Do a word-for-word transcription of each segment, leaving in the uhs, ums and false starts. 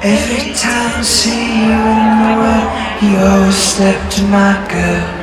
Every time I see you in the world, you always step to my girl.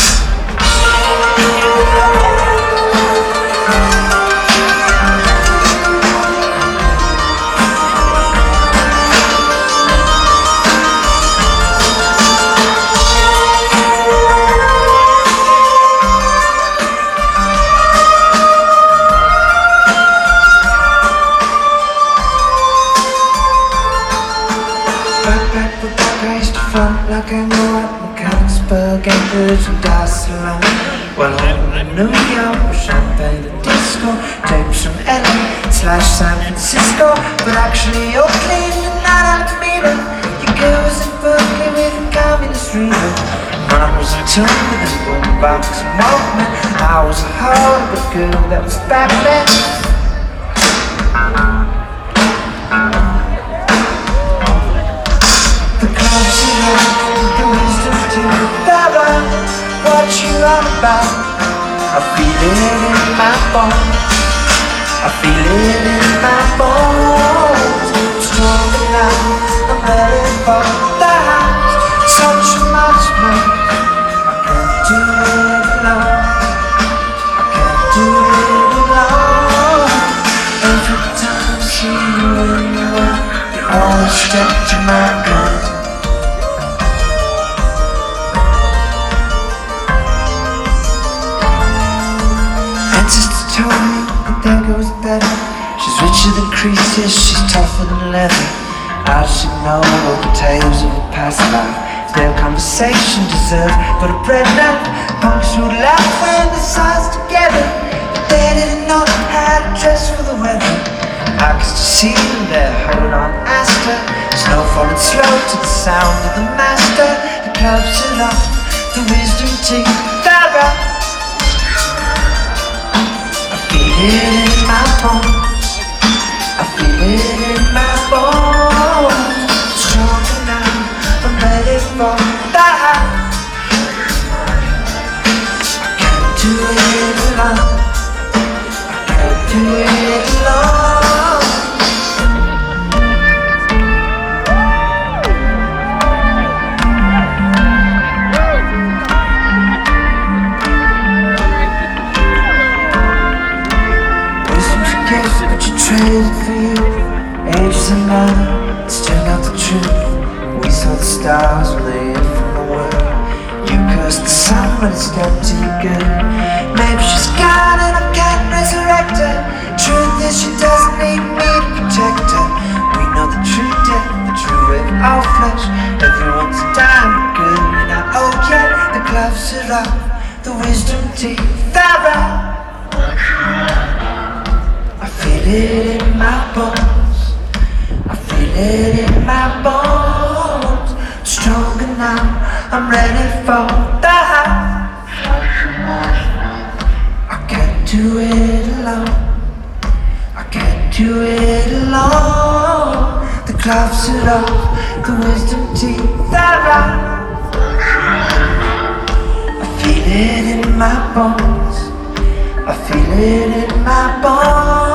Front like I know at Mechanicsburg, Anchorage and Barcelona. Well, home in New York with champagne and disco, tapes from L A slash San Francisco, but actually you're clean and not Alameda. Your girl was in Berkeley with a communist reader. Mine was a tune with a boombox and Walkman. I was a horrible girl that was back then. The wisdom to follow what you're all about. I feel it in my bones. I feel it in my bones. Strong enough, I'm ready for the house. Such a much more. I can't do it alone. I can't do it alone. Every time I see you in the world, you always step to my gun. Told me that there goes better. She's richer than Croesus, she's tougher than leather. How does she know all the tales of a past life? Their conversation deserves but a bread knife. Punks who laugh when the sun's together, but they didn't know how to dress for the weather. I could see them there, hold on, asked her. Snow falling slow to the sound of the master. The clubs are off, the wisdom teeth are up. I feel it in my bones. I feel it in my bones. Strong enough, I'm ready for the house. I can't do it alone. I can't do it alone. Traded for you, ages and none, it's turned out the truth. We saw the stars when they hid from the world. You cursed the sun when it's done to you good. Maybe she's gone and I can't resurrect her. Truth is she doesn't need me to protect her. We know the true death, the true way of all flesh. Everyone's dying good and I oh yeah, the gloves are off, the wisdom teeth are out. I feel it in my bones. I feel it in my bones. Strong enough, I'm ready for the house. I can't do it alone. I can't do it alone. The gloves are off, the wisdom teeth are out. I feel it in my bones. I feel it in my bones.